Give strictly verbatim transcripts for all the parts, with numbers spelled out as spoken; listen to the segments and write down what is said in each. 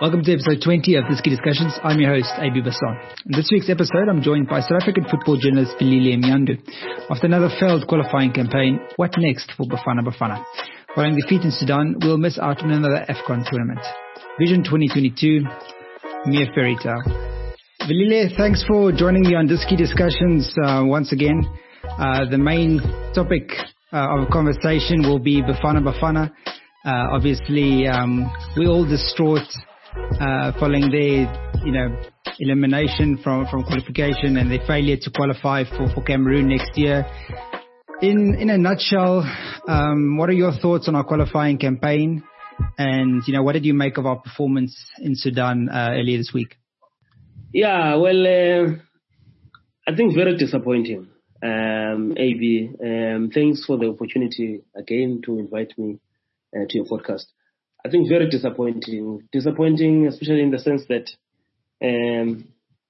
Welcome to episode twenty of Diski Discussions. I'm your host, A B Basson. In this week's episode, I'm joined by South African football journalist Viliile Mnyandu. After another failed qualifying campaign, what next for Bafana Bafana? Following defeat in Sudan, we'll miss out on another AFCON tournament. Vision twenty twenty-two, mere fairy tale. Viliile, thanks for joining me on Diski Discussions uh, once again. Uh, the main topic uh, of conversation will be Bafana Bafana. Uh, obviously, um, we're all distraught Uh, following their, you know, elimination from, from qualification and their failure to qualify for, for Cameroon next year. In in a nutshell, um, what are your thoughts on our qualifying campaign? And, you know, what did you make of our performance in Sudan uh, earlier this week? Yeah, well, uh, I think very disappointing, um, A B. Um, thanks for the opportunity again to invite me uh, to your podcast. I think very disappointing. Disappointing, especially in the sense that um,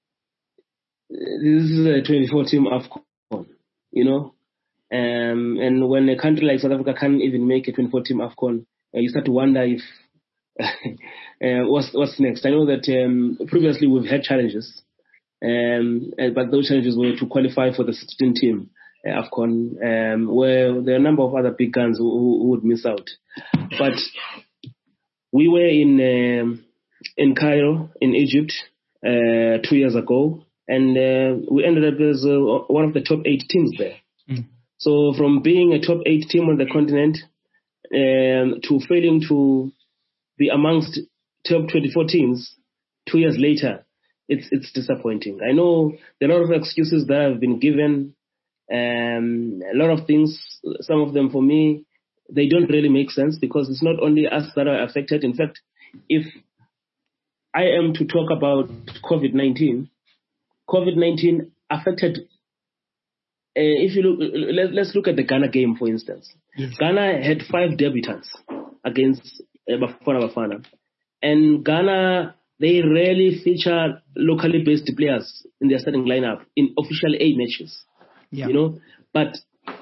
this is a twenty-four team AFCON, you know. Um, and when a country like South Africa can't even make a twenty-four team AFCON, uh, you start to wonder if uh, what's what's next. I know that um, previously we've had challenges, um, but those challenges were to qualify for the sixteen team uh, AFCON, um, where there are a number of other big guns who, who would miss out. But we were in um, in Cairo, in Egypt, uh, two years ago, and uh, we ended up as uh, one of the top eight teams there. Mm. So from being a top eight team on the continent um, to failing to be amongst top twenty-four teams two years later, it's it's disappointing. I know there are a lot of excuses that have been given, um, a lot of things, some of them for me, they don't really make sense because it's not only us that are affected. In fact, if I am to talk about COVID nineteen, COVID nineteen affected, uh, if you look, let, let's look at the Ghana game, for instance. Yes. Ghana had five debutants against uh, Bafana Bafana. And Ghana, they rarely feature locally based players in their starting lineup in official A matches. Yeah. You know, but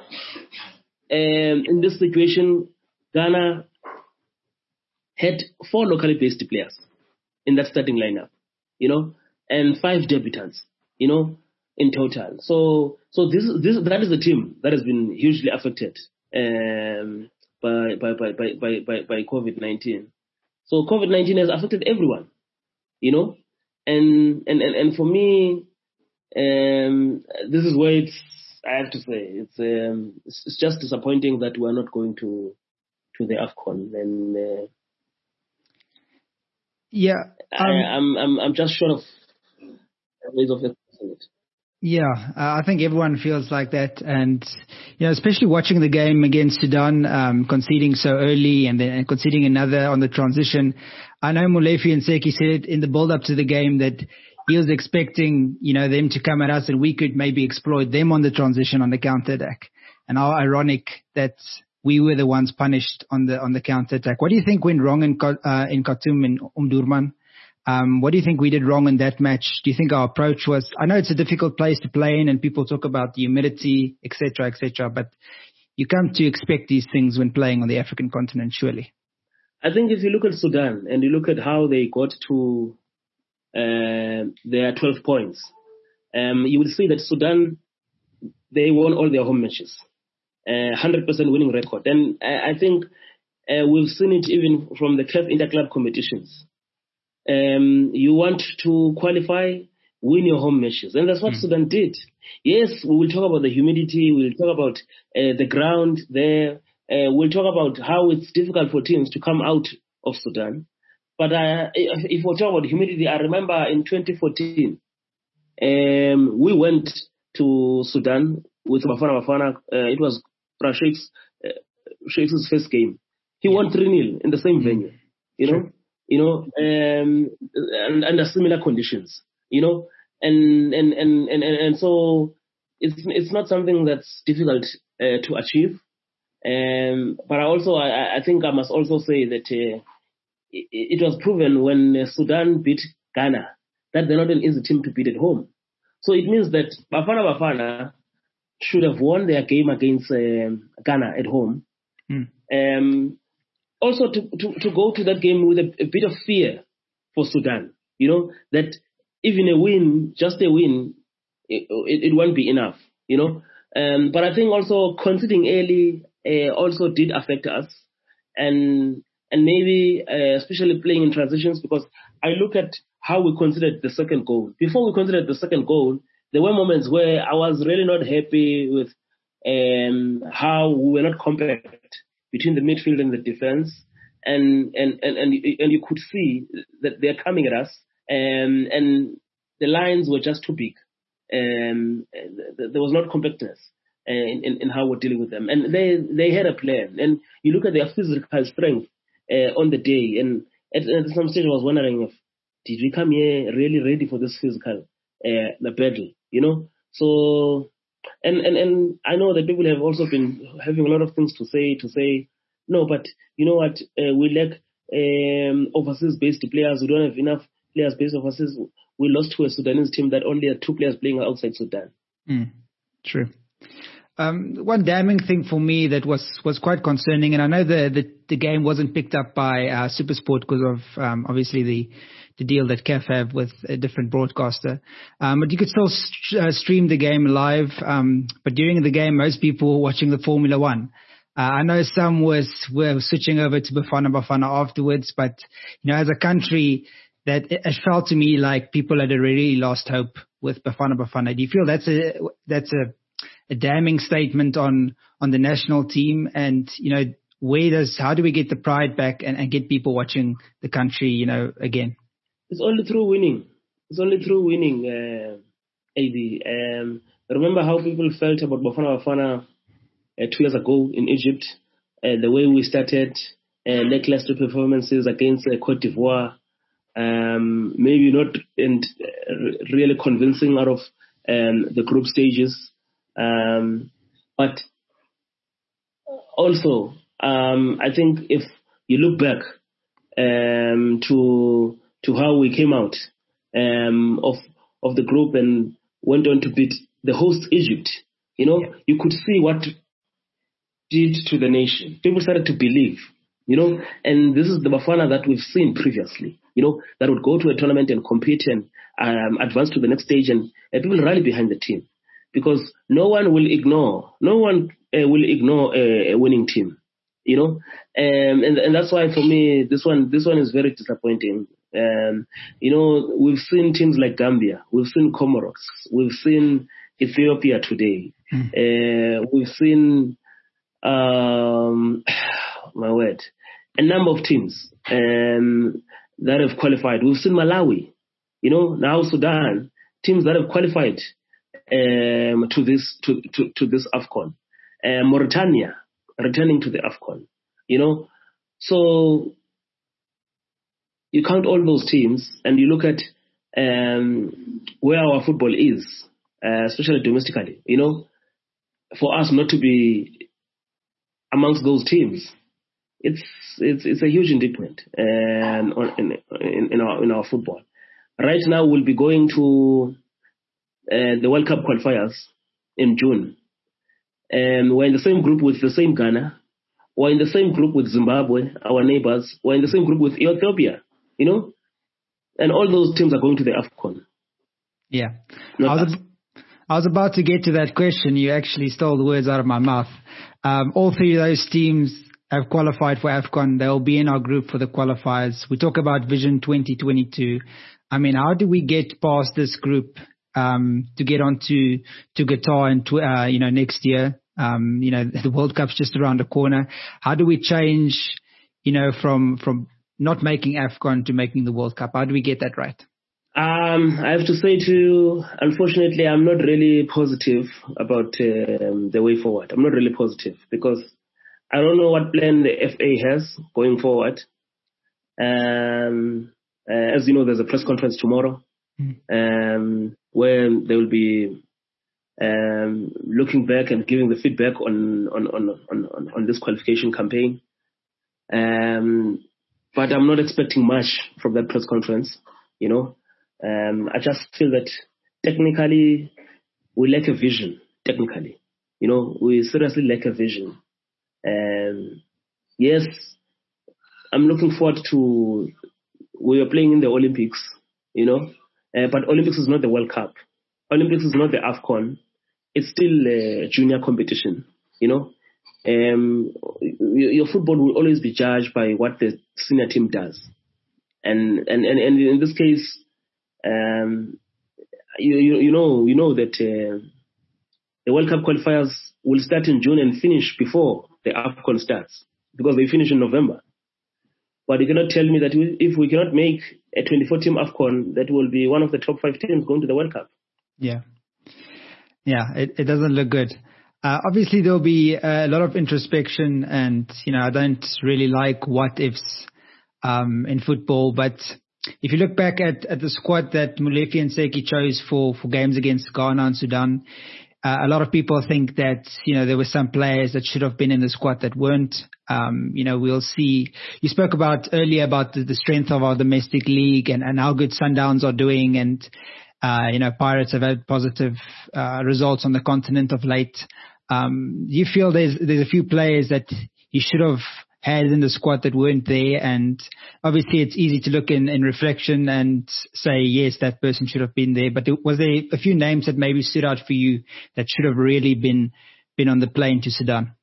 Um, in this situation, Ghana had four locally based players in that starting lineup, you know, and five debutants, you know, in total. So, so this, this, that is the team that has been hugely affected um, by, by, by, by, by, by COVID nineteen. So COVID nineteen has affected everyone, you know, and and and, and for me, um, this is where it's. I have to say it's um, it's just disappointing that we're not going to to the AFCON, and uh, yeah, um, I, I'm I'm I'm just short of ways of expressing it. Yeah, uh, I think everyone feels like that, and you know, especially watching the game against Sudan, um, conceding so early and then conceding another on the transition. I know Molefi and Seki said in the build-up to the game that he was expecting, you know, them to come at us and we could maybe exploit them on the transition on the counter-attack. And how ironic that we were the ones punished on the on the counter-attack. What do you think went wrong in uh, in Khartoum and Omdurman? Um, what do you think we did wrong in that match? Do you think our approach was, I know it's a difficult place to play in and people talk about the humidity, et cetera, et cetera, but you come to expect these things when playing on the African continent, surely. I think if you look at Sudan and you look at how they got to Uh, their twelve points, um, you will see that Sudan, they won all their home matches, uh, one hundred percent winning record. And I, I think uh, we've seen it even from the C A F interclub competitions. Um, you want to qualify, win your home matches. And that's what mm. Sudan did. Yes, we will talk about the humidity, we'll talk about uh, the ground there, uh, we'll talk about how it's difficult for teams to come out of Sudan. But uh, if we talk about humidity, I remember in twenty fourteen, um, we went to Sudan with Bafana Bafana. Uh, it was Rashid's uh, Sheikh's first game. He yeah. won three nil in the same venue, you know, sure. you know, um, and under similar conditions, you know, and and and and, and so it's it's not something that's difficult uh, to achieve. Um, but I also I, I think I must also say that. Uh, It was proven when Sudan beat Ghana that they're not an easy team to beat at home. So it means that Bafana Bafana should have won their game against um, Ghana at home. Mm. Um, also to, to, to go to that game with a, a bit of fear for Sudan. You know, that even a win, just a win, it, it, it won't be enough, you know. Um, but I think also conceding early uh, also did affect us. And and maybe uh, especially playing in transitions, because I look at how we considered the second goal. Before we considered the second goal, there were moments where I was really not happy with um, how we were not compact between the midfield and the defense. And and, and, and, and you could see that they're coming at us, um, and the lines were just too big. Um, there was not compactness in, in, in how we're dealing with them. And they, they had a plan. And you look at their physical strength uh, on the day, and at, at some stage I was wondering if, did we come here really ready for this physical uh, the battle, you know? So, and, and, and I know that people have also been having a lot of things to say, to say, no, but you know what, uh, we lack um, overseas-based players. We don't have enough players based overseas. We lost to a Sudanese team that only had two players playing outside Sudan. Mm, true. Um, one damning thing for me that was, was quite concerning, and I know the, the, the game wasn't picked up by uh, SuperSport because of um, obviously the, the deal that C A F have with a different broadcaster. Um, but you could still st- uh, stream the game live. Um, but during the game, most people were watching the Formula One. Uh, I know some was were switching over to Bafana Bafana afterwards, but you know, as a country, that it, it felt to me like people had already lost hope with Bafana Bafana. Do you feel that's a that's a, a damning statement on on the national team? And you know, where does how do we get the pride back and, and get people watching the country, you know, again? It's only through winning. It's only through winning, uh, A B. Um, remember how people felt about Bafana Bafana Uh, two years ago in Egypt, uh, the way we started, uh, lackluster performances against uh, Cote d'Ivoire, um, maybe not and uh, really convincing out of um, the group stages, um, but also um, I think if you look back um, to to how we came out um, of of the group and went on to beat the host Egypt, you know, yeah. You could see what did to the nation. People started to believe, you know, and this is the Bafana that we've seen previously, you know, that would go to a tournament and compete and um, advance to the next stage, and uh, people rally behind the team because no one will ignore, no one uh, will ignore a, a winning team, you know, um, and and that's why for me this one this one is very disappointing. Um, you know, we've seen teams like Gambia, we've seen Comoros, we've seen Ethiopia today, mm. uh, we've seen. Um, my word, a number of teams um, that have qualified. We've seen Malawi, you know, now Sudan, teams that have qualified um, to this to, to, to this AFCON. Uh, Mauritania returning to the AFCON, you know. So you count all those teams and you look at um, where our football is, uh, especially domestically, you know, for us not to be amongst those teams, it's it's it's a huge indictment um, in, in, in our in our football. Right now, we'll be going to uh, the World Cup qualifiers in June. Um, we're in the same group with the same Ghana. We're in the same group with Zimbabwe, our neighbors. We're in the same group with Ethiopia, you know, and all those teams are going to the AFCON. Yeah, I was, I was about to get to that question. You actually stole the words out of my mouth. Um, all three of those teams have qualified for AFCON. They'll be in our group for the qualifiers. We talk about Vision twenty twenty-two. I mean, how do we get past this group um, to get on to, to Qatar and, uh, you know, next year? Um, you know, the World Cup's just around the corner. How do we change, you know, from, from not making AFCON to making the World Cup? How do we get that right? Um, I have to say to you, unfortunately, I'm not really positive about um, the way forward. I'm not really positive because I don't know what plan the F A has going forward. Um, uh, as you know, there's a press conference tomorrow mm. um, where they will be um, looking back and giving the feedback on on on on, on this qualification campaign. Um, but I'm not expecting much from that press conference, you know. Um, I just feel that technically we lack a vision. Technically, you know, we seriously lack a vision. Um, yes, I'm looking forward to we were playing in the Olympics, you know, uh, but Olympics is not the World Cup. Olympics is not the AFCON. It's still a junior competition, you know. Um, your football will always be judged by what the senior team does. And, and, and, and in this case, um, you, you, you know, you know that, uh, the World Cup qualifiers will start in June and finish before the AFCON starts, because they finish in November. But you cannot tell me that if we cannot make a twenty-four team AFCON, that will be one of the top five teams going to the World Cup. Yeah. Yeah, it, it doesn't look good. Uh, obviously, there'll be a lot of introspection, and, you know, I don't really like what ifs um, in football. But if you look back at, at the squad that Molefi and Seki chose for, for games against Ghana and Sudan, uh, a lot of people think that, you know, there were some players that should have been in the squad that weren't. Um, you know, we'll see. You spoke about earlier about the, the strength of our domestic league and, and how good Sundowns are doing. And, uh, you know, Pirates have had positive uh, results on the continent of late. Um, do you feel there's there's a few players that you should have had in the squad that weren't there? And obviously it's easy to look in, in reflection and say, yes, that person should have been there. But was there a few names that maybe stood out for you that should have really been been on the plane to Sudan?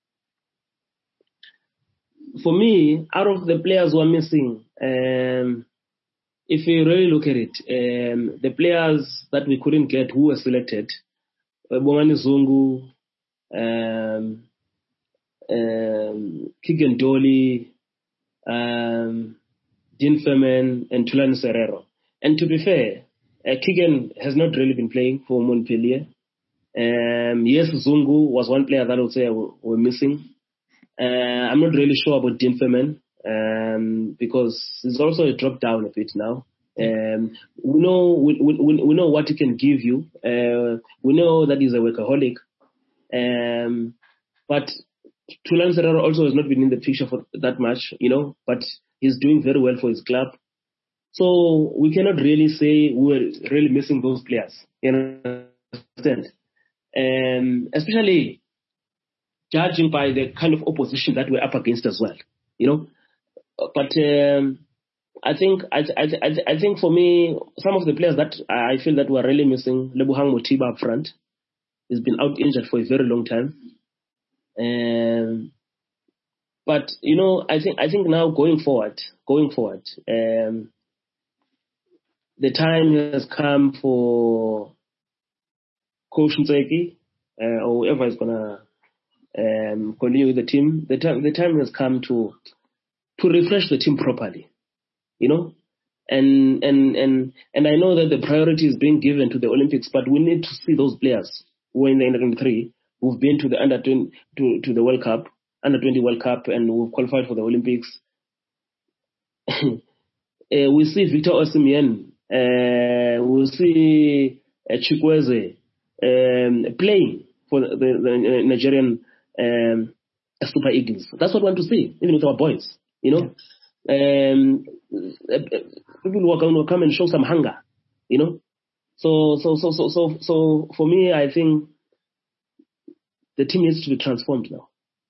For me, out of the players who are missing, um, if you really look at it, um, the players that we couldn't get who were selected, uh, Bomani Zungu, um, um, Keegan Dolly, um, Dean Furman, and Tulani Serrero. And to be fair, uh, Keegan has not really been playing for Montpellier. Um, yes, Zungu was one player that I would say we're missing. Uh, I'm not really sure about Dean Furman, um, because he's also dropped down a bit now. Um, we know we, we, we know what he can give you. Uh, we know that he's a workaholic. Um, but Tulani Serrero also has not been in the picture for that much, you know, but he's doing very well for his club. So we cannot really say we're really missing those players, you understand? Um, especially judging by the kind of opposition that we're up against as well, you know. But um, I think I, I, I think for me, some of the players that I feel that were really missing, Lebohang Motiba up front, he's been out injured for a very long time. Um, but you know, I think I think now going forward, going forward, um, the time has come for Coach Ntseki, uh, or whoever is gonna um, continue with the team. The time the time has come to to refresh the team properly, you know. And and and and I know that the priority is being given to the Olympics, but we need to see those players who are in the under twenty-three, who've been to the under twenty to, to the World Cup, under twenty World Cup, and who've qualified for the Olympics. uh, we see Victor Osimhen, uh, we'll see uh, Chukwueze um, playing for the, the, the Nigerian um, Super Eagles. That's what we want to see, even with our boys, you know. Um, people will come, will come and show some hunger, you know. So, so, so, so, so, so, for me, I think the team needs to be transformed now.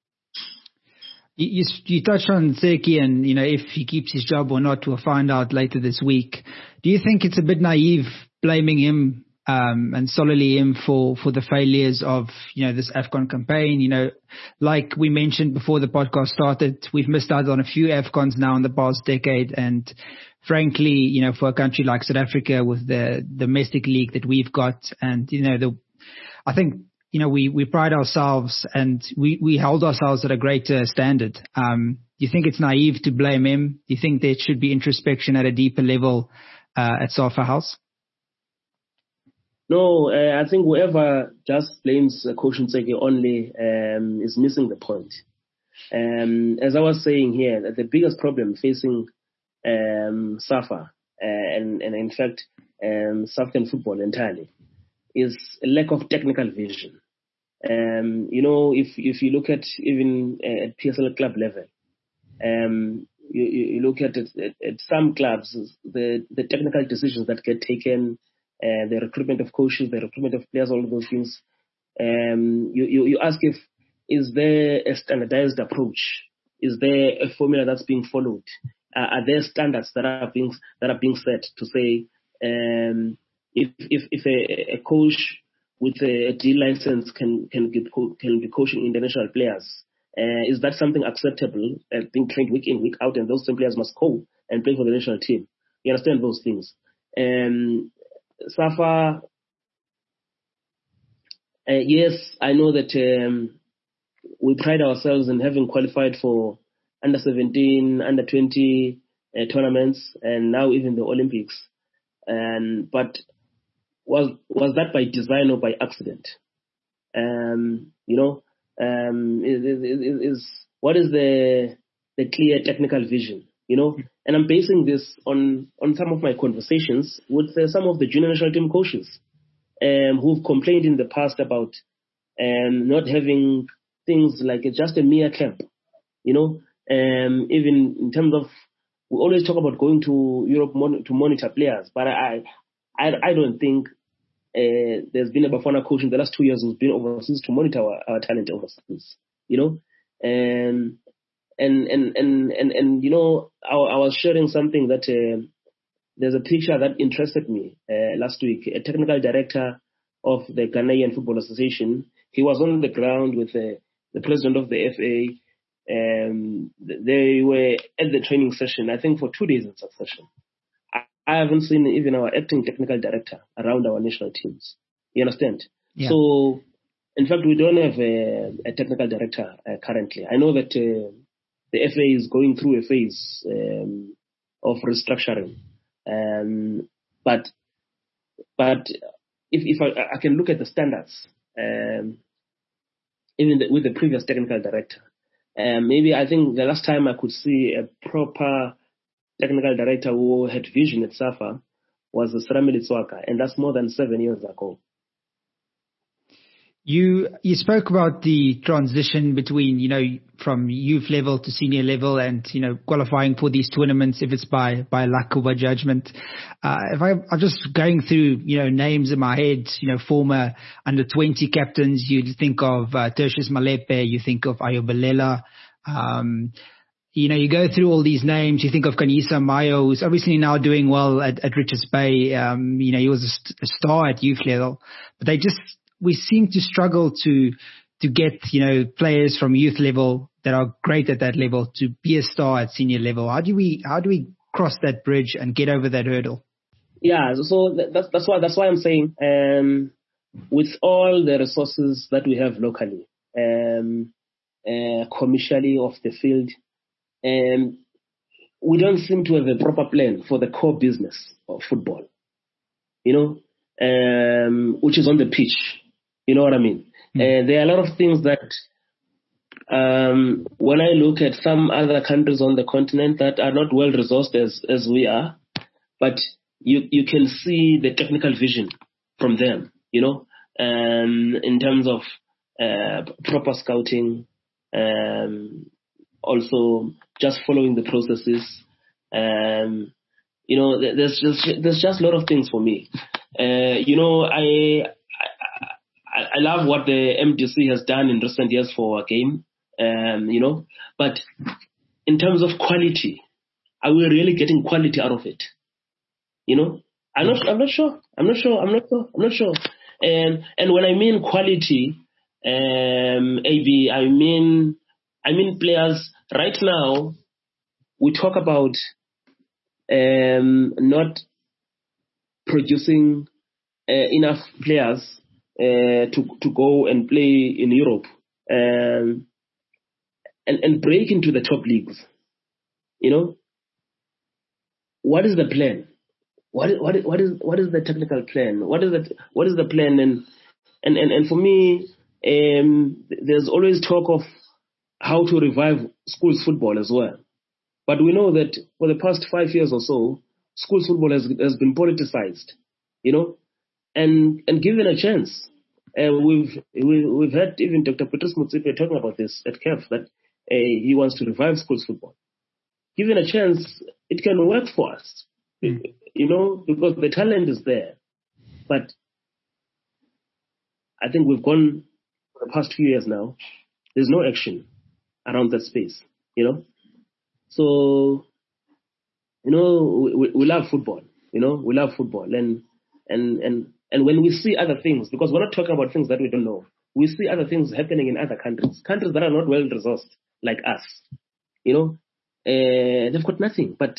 You, you, you touched on Ntseki, and, you know, if he keeps his job or not, we'll find out later this week. Do you think it's a bit naive blaming him um, and solely him for, for the failures of, you know, this AFCON campaign? You know, like we mentioned before the podcast started, we've missed out on a few AFCONs now in the past decade. And frankly, you know, for a country like South Africa with the domestic league that we've got, and, you know, the, I think, you know, we, we pride ourselves and we, we hold ourselves at a greater standard. Um, do you think it's naive to blame him? Do you think there should be introspection at a deeper level uh, at SAFA House? No, uh, I think whoever just blames uh, Coach Ntseki only um, is missing the point. Um, as I was saying here, that the biggest problem facing um, SAFA uh, and, and in fact um, South African football entirely is a lack of technical vision. Um, you know, if if you look at even uh, at P S L club level, um, you, you look at, it, at at some clubs, the the technical decisions that get taken, uh, the recruitment of coaches, the recruitment of players, all of those things. Um, you, you you ask if is there a standardized approach? Is there a formula that's being followed? Uh, are there standards that are being that are being set to say um, if if if a, a coach with a D license can can get can be coaching international players? Uh, is that something acceptable? Uh, being trained week in, week out, and those same players must go and play for the national team. You understand those things? Um, Safa, uh, yes, I know that um, we pride ourselves in having qualified for under seventeen, under twenty uh, tournaments, and now even the Olympics. And but was was that by design or by accident? Um, you know, um, is, is, is what is the the clear technical vision? You know, and I'm basing this on on some of my conversations with uh, some of the junior national team coaches um, who've complained in the past about um, not having things like just a mere camp. You know, um, even in terms of we always talk about going to Europe mon- to monitor players, but I I I don't think. Uh, there's been a Bafana coach in the last two years who's been overseas to monitor our, our talent overseas, you know, and and and and and, and you know, I, I was sharing something that uh, there's a picture that interested me uh, last week. A technical director of the Ghanaian Football Association, he was on the ground with uh, the president of the F A. Um, they were at the training session, I think, for two days in succession. I haven't seen even our acting technical director around our national teams. You understand? Yeah. So, in fact, we don't have a, a technical director uh, currently. I know that uh, the F A is going through a phase um, of restructuring, um, but but if if I, I can look at the standards, um, even the, with the previous technical director, um, maybe I think the last time I could see a proper technical director who had vision at SAFA was Sramili Tswaka, and that's more than seven years ago. You you spoke about the transition between, you know, from youth level to senior level and, you know, qualifying for these tournaments, if it's by, by luck or by judgment. Uh, if I, I'm just going through, you know, names in my head, you know, former under twenty captains, you think of uh, Tertius Malepe, you think of Ayo Belela, um, You know, you go through all these names, you think of Kanisa Mayo, who's obviously now doing well at, at Richards Bay. Um, you know, he was a, st- a star at youth level, but they just, we seem to struggle to, to get, you know, players from youth level that are great at that level to be a star at senior level. How do we, how do we cross that bridge and get over that hurdle? Yeah. So that's, that's why, that's why I'm saying, um, with all the resources that we have locally, um, uh, commercially off the field, Um, we don't seem to have a proper plan for the core business of football, you know, um, which is on the pitch. You know what I mean? Mm. Uh, there are a lot of things that um, when I look at some other countries on the continent that are not well resourced as, as we are, but you, you can see the technical vision from them, you know, um, in terms of uh, proper scouting, um, also just following the processes. Um, you know, there's just there's just a lot of things for me. Uh, you know, I, I I love what the M D C has done in recent years for our game. Um, you know, but in terms of quality, are we really getting quality out of it? You know, I'm not I'm not sure. I'm not sure. I'm not sure. I'm not sure. And and when I mean quality, um, A B, I mean I mean players. Right now, we talk about um, not producing uh, enough players uh, to to go and play in Europe um, and and break into the top leagues. You know, what is the plan? What what what is what is the technical plan? What is the what is the plan? And and and, and for me, um, there's always talk of how to revive schools football as well. But we know that for the past five years or so, schools football has has been politicized, you know, and and given a chance. Uh, we've we, we've had even Doctor Patrice Motsepe talking about this at C A F, that uh, he wants to revive schools football. Given a chance, it can work for us, mm. you know, because the talent is there. But I think we've gone for the past few years now. There's no action around that space, you know. So you know, we, we love football. You know, we love football, and and and and when we see other things, because we're not talking about things that we don't know, we see other things happening in other countries, countries that are not well resourced like us. You know, uh, they've got nothing, but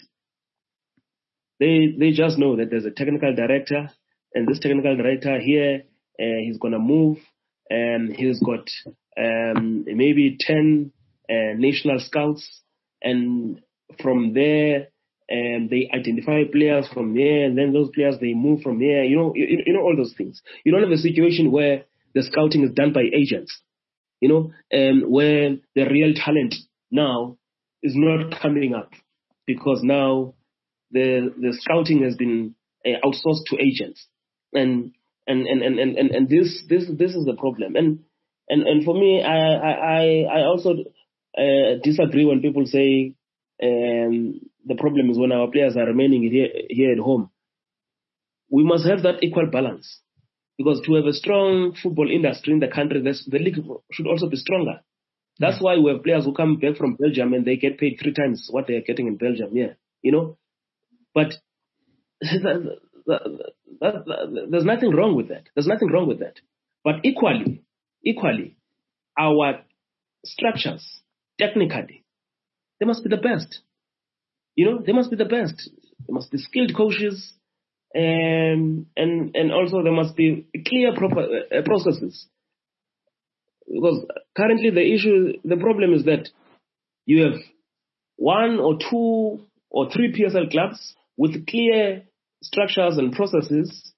they they just know that there's a technical director, and this technical director here, uh, he's gonna move, and he's got um, maybe ten uh, national scouts, and from there. And they identify players from there, and then those players, they move from there. You know, you, you know all those things. You don't have a situation where the scouting is done by agents, you know, and where the real talent now is not coming up because now the the scouting has been uh, outsourced to agents, and and and and and, and, and this this this is the problem. And and and for me, I I I also uh, disagree when people say. Um, the problem is when our players are remaining here, here at home. We must have that equal balance because to have a strong football industry in the country, the league should also be stronger. That's why we have players who come back from Belgium and they get paid three times what they are getting in Belgium. Yeah, you know. But that, that, that, that, there's nothing wrong with that. There's nothing wrong with that. But equally, equally, our structures technically. They must be the best. You know, they must be the best. There must be skilled coaches, and and and also there must be clear proper uh, processes. Because currently the issue, the problem is that you have one or two or three P S L clubs with clear structures and processes,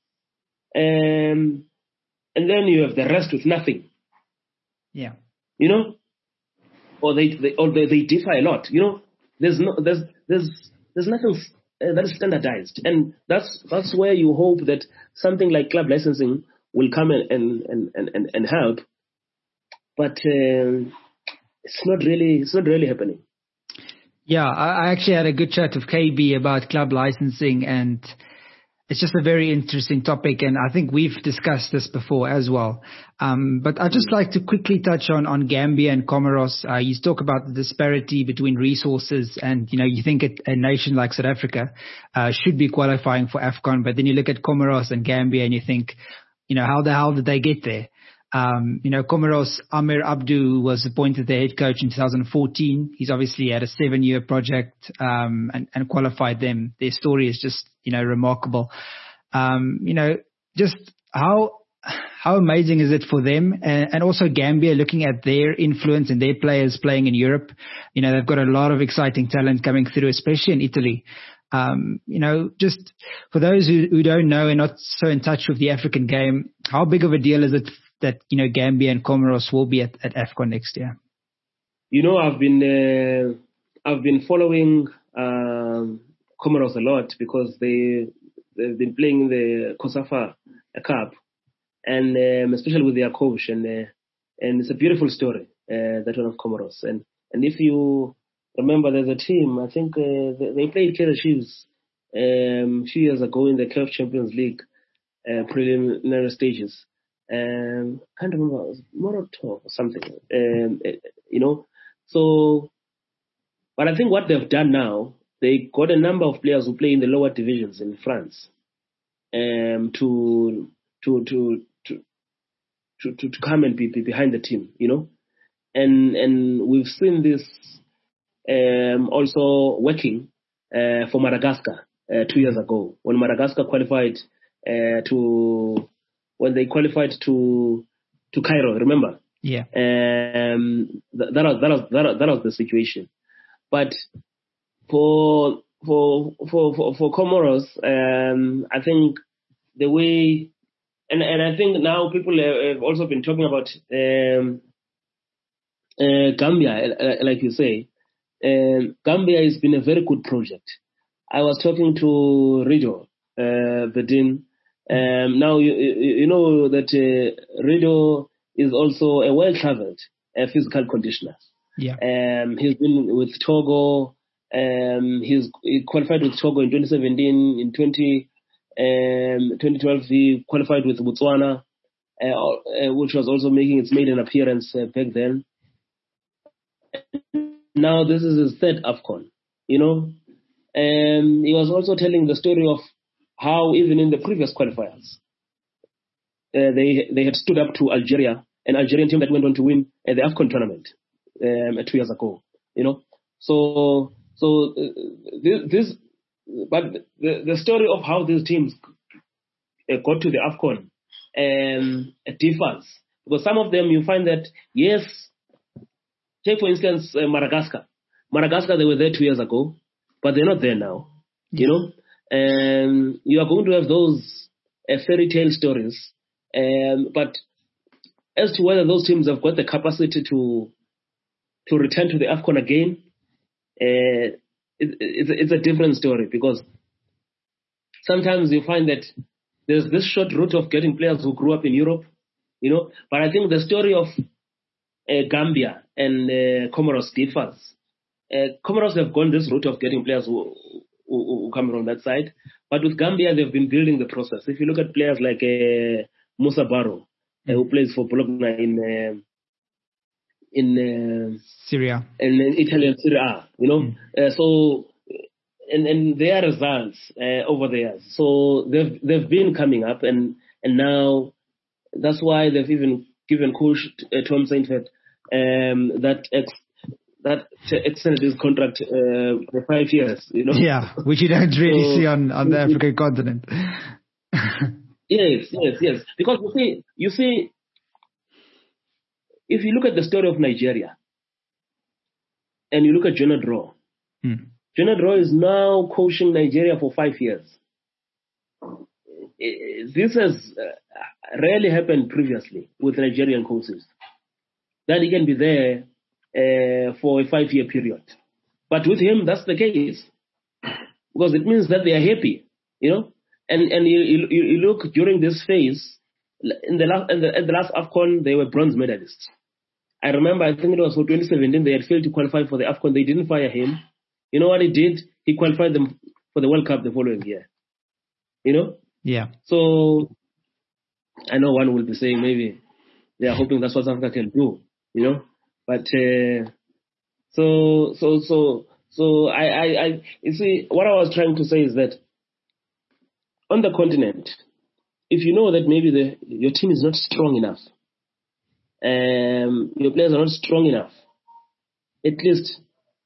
and and then you have the rest with nothing. Yeah. You know. Or they, they or they, they differ a lot. You know, there's no there's there's there's nothing uh, that is standardized, and that's that's where you hope that something like club licensing will come and and and and, and help. But uh, it's not really it's not really happening. Yeah, I actually had a good chat with K B about club licensing, and it's just a very interesting topic, and I think we've discussed this before as well. Um, but I'd just like to quickly touch on, on Gambia and Comoros. Uh, you talk about the disparity between resources, and, you know, you think it, a nation like South Africa uh, should be qualifying for AFCON, but then you look at Comoros and Gambia and you think, you know, how the hell did they get there? Um, you know, Comoros, Amir Abdu was appointed the head coach in two thousand fourteen. He's obviously had a seven-year project um, and, and qualified them. Their story is just, you know, remarkable. Um, you know, just how how amazing is it for them? And, and also Gambia, looking at their influence and their players playing in Europe. You know, they've got a lot of exciting talent coming through, especially in Italy. Um, you know, just for those who, who don't know and not so in touch with the African game, how big of a deal is it that, you know, Gambia and Comoros will be at, at AFCON next year? You know, I've been uh, I've been following um, Comoros a lot because they they've been playing the COSAFA Cup, and um, especially with their coach, and uh, and it's a beautiful story, uh, that one of Comoros. And and if you remember, there's a team, I think uh, they, they played Kaizer Chiefs um, a few years ago in the C A F Champions League uh, preliminary stages. Um, can't remember, it was Moroto or something, um, you know. So, but I think what they've done now, they got a number of players who play in the lower divisions in France, um, to to to to to, to, to come and be, be behind the team, you know. And and we've seen this um, also working uh, for Madagascar uh, two years ago when Madagascar qualified uh, to. When they qualified to to Cairo, remember? Yeah. Um, that, that was that was that was, that was the situation. But for for for for, for Comoros, um, I think the way, and and I think now people have also been talking about um, uh, Gambia, like you say. Um, Gambia has been a very good project. I was talking to Rido uh, Bedin. Um, now, you, you know that uh, Rido is also a well-traveled uh, physical conditioner. Yeah. Um, he's been with Togo. Um, he's he qualified with Togo in twenty seventeen. In twenty, um, twenty twelve, he qualified with Botswana, uh, uh, which was also making its maiden appearance uh, back then. Now, this is his third AFCON, you know. Um, he was also telling the story of how even in the previous qualifiers, uh, they they had stood up to Algeria, an Algerian team that went on to win uh, the AFCON tournament um, two years ago. You know, so so uh, this, this, but the the story of how these teams uh, got to the AFCON um, differs, because some of them you find that, yes, take for instance uh, Madagascar. Madagascar, they were there two years ago, but they're not there now. Yeah. You know, and you are going to have those uh, fairy tale stories. Um, but as to whether those teams have got the capacity to to return to the AFCON again, uh, it, it's, it's a different story, because sometimes you find that there's this short route of getting players who grew up in Europe, you know. But I think the story of uh, Gambia and uh, Comoros differs. Uh, Comoros have gone this route of getting players who, who, who come from that side. But with Gambia, they've been building the process. If you look at players like uh, Musa Barrow, uh, who plays for Bologna in uh, in uh, Syria, in, in Italian Serie A, you know. Mm. Uh, so, and and their results uh, over the years. So they've they've been coming up, and and now that's why they've even given Coach uh, Tom Saintfiet um, that ex, that extended his contract uh, for five years. You know. Yeah, which you don't really so, see on on the African continent. Yes, yes, yes. Because you see, you see, if you look at the story of Nigeria, and you look at Jonah Draw, hmm. Jonah Draw is now coaching Nigeria for five years. This has rarely happened previously with Nigerian coaches, that he can be there uh, for a five-year period. But with him, that's the case, because it means that they are happy, you know. And and you, you, you look during this phase, in the last in the, at the last AFCON, they were bronze medalists. I remember, I think it was for twenty seventeen, they had failed to qualify for the AFCON. They didn't fire him. You know what he did? He qualified them for the World Cup the following year. You know? Yeah. So I know one will be saying maybe they are hoping that's what South Africa can do. You know? But uh, so so so so I, I I you see, what I was trying to say is that on the continent, if you know that maybe the your team is not strong enough, um, your players are not strong enough, at least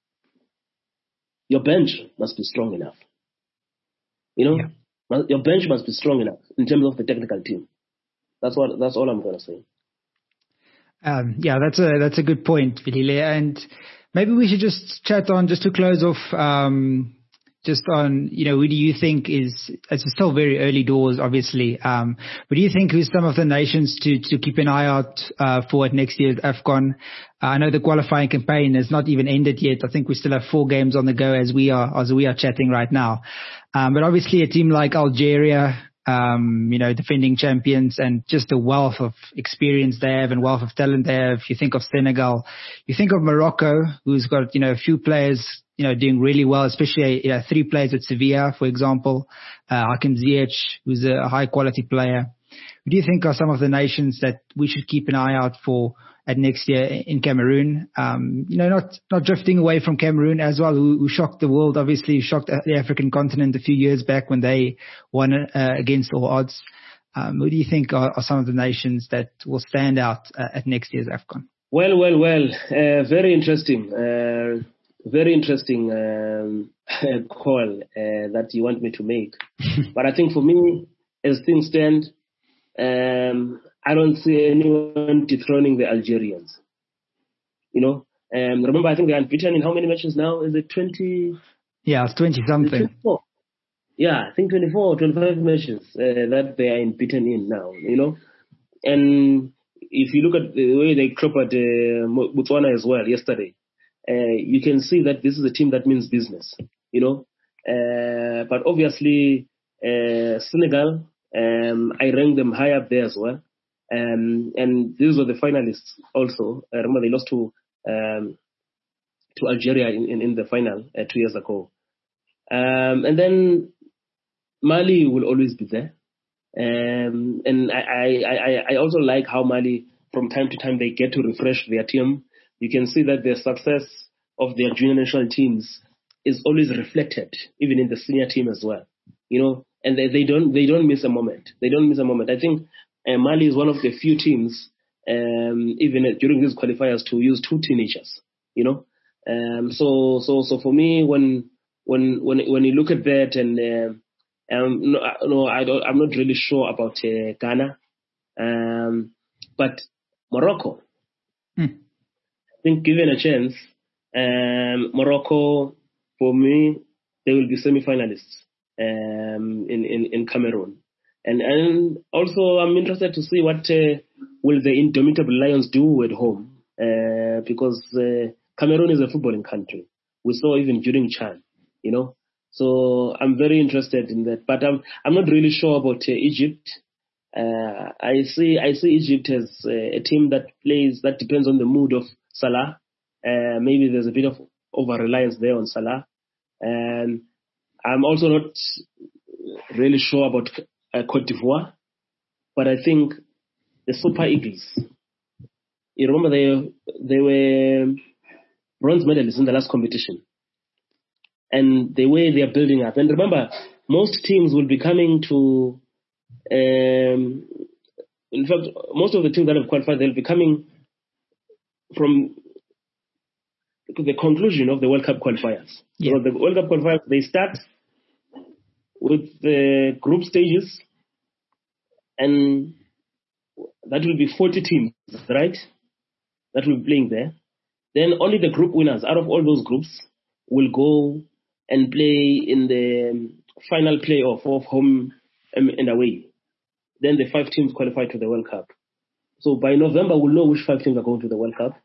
your bench must be strong enough. You know, yeah. Your bench must be strong enough in terms of the technical team. That's what. That's all I'm going to say. Um, yeah, that's a that's a good point, Vilile. And maybe we should just chat on, just to close off. Um, Just on, you know, who do you think is, it's still very early doors, obviously, um, but do you think who's some of the nations to, to keep an eye out uh, for at next year's AFCON? Uh, I know the qualifying campaign has not even ended yet. I think we still have four games on the go as we are, as we are chatting right now. Um, but obviously a team like Algeria, um, you know, defending champions, and just the wealth of experience they have and wealth of talent they have. You think of Senegal, you think of Morocco, who's got, you know, a few players, you know, doing really well, especially, you know, three players at Sevilla, for example, uh, Hakim Ziyech, who's a high quality player. Who do you think are some of the nations that we should keep an eye out for at next year in Cameroon? Um, you know, not, not drifting away from Cameroon as well, who, who shocked the world, obviously shocked the African continent a few years back when they won uh, against all odds. Um, who do you think are, are some of the nations that will stand out uh, at next year's AFCON? Well, well, well, uh, very interesting. Uh, very interesting um, call uh, that you want me to make. But I think for me, as things stand, um, I don't see anyone dethroning the Algerians. You know, um, remember, I think they're unbeaten in how many matches now? Is it twenty? Yeah, it's twenty something. twenty-four. Yeah, I think twenty-four or twenty-five matches uh, that they are unbeaten in now, you know. And if you look at the way they clobbered uh, Botswana as well yesterday, uh, you can see that this is a team that means business, you know. Uh, but obviously, uh, Senegal, um, I rank them high up there as well. Um, and these were the finalists also. I remember they lost to um, to Algeria in, in, in the final uh, two years ago. Um, and then Mali will always be there. Um, and I, I, I also like how Mali, from time to time, they get to refresh their team. You can see that the success of their junior national teams is always reflected, even in the senior team as well. You know, and they, they don't they don't miss a moment. They don't miss a moment. I think uh, Mali is one of the few teams, um, even during these qualifiers, to use two teenagers. You know, um, so so so for me, when when when when you look at that, and uh, um, no, no, I don't, I'm not really sure about uh, Ghana, um, but Morocco. Hmm. I think given a chance, um, Morocco, for me, they will be semi-finalists um, in, in in Cameroon, and and also I'm interested to see what uh, will the indomitable Lions do at home, uh, because uh, Cameroon is a footballing country. We saw even during Chan, you know. So I'm very interested in that, but I'm I'm not really sure about uh, Egypt. Uh, I see I see Egypt as uh, a team that plays that depends on the mood of Salah. Uh, maybe there's a bit of over reliance there on Salah, and I'm also not really sure about uh, Cote d'Ivoire. But I think the Super Eagles. You remember they they were bronze medalists in the last competition, and the way they are building up. And remember, most teams will be coming to. Um, in fact, most of the teams that have qualified, they'll be coming from the conclusion of the World Cup qualifiers. Yeah. So the World Cup qualifiers, they start with the group stages, and that will be forty teams, right? That will be playing there. Then only the group winners out of all those groups will go and play in the final playoff of home and away. Then the five teams qualify to the World Cup. So by November, we'll know which five teams are going to the World Cup.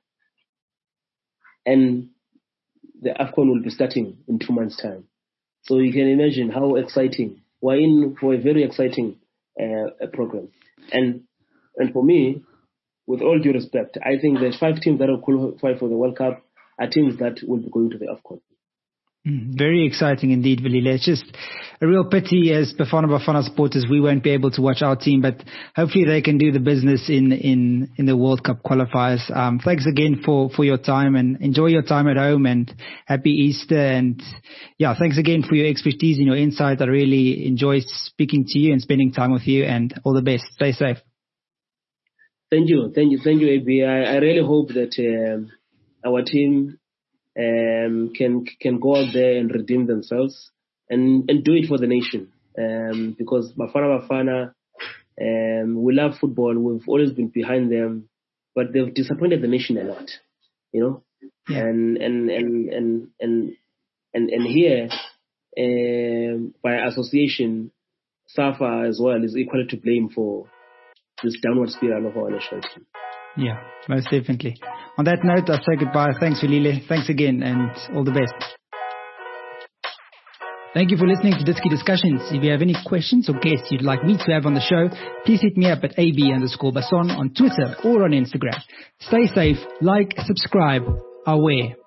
And the AFCON will be starting in two months' time. So you can imagine how exciting. We're in for a very exciting uh, program. And and for me, with all due respect, I think the five teams that will qualify for the World Cup are teams that will be going to the AFCON. Very exciting indeed, Valiile. It's just a real pity as Bafana Bafana supporters we won't be able to watch our team, but hopefully they can do the business in in, in the World Cup qualifiers. Um, thanks again for, for your time, and enjoy your time at home, and happy Easter. And yeah, thanks again for your expertise and your insight. I really enjoy speaking to you and spending time with you, and all the best. Stay safe. Thank you. Thank you. Thank you, A B. I, I really hope that um, our team Um, can can go out there and redeem themselves and, and do it for the nation. Um, because Bafana Bafana, um, we love football. We've always been behind them, but they've disappointed the nation a lot, you know. Yeah. And and and and and and, and here, um, by association, SAFA as well is equally to blame for this downward spiral of our national team. Yeah, most definitely. On that note, I say goodbye. Thanks, Valiile. Thanks again, and all the best. Thank you for listening to Ditski Discussions. If you have any questions or guests you'd like me to have on the show, please hit me up at A B underscore Basson on Twitter or on Instagram. Stay safe, like, subscribe, aware.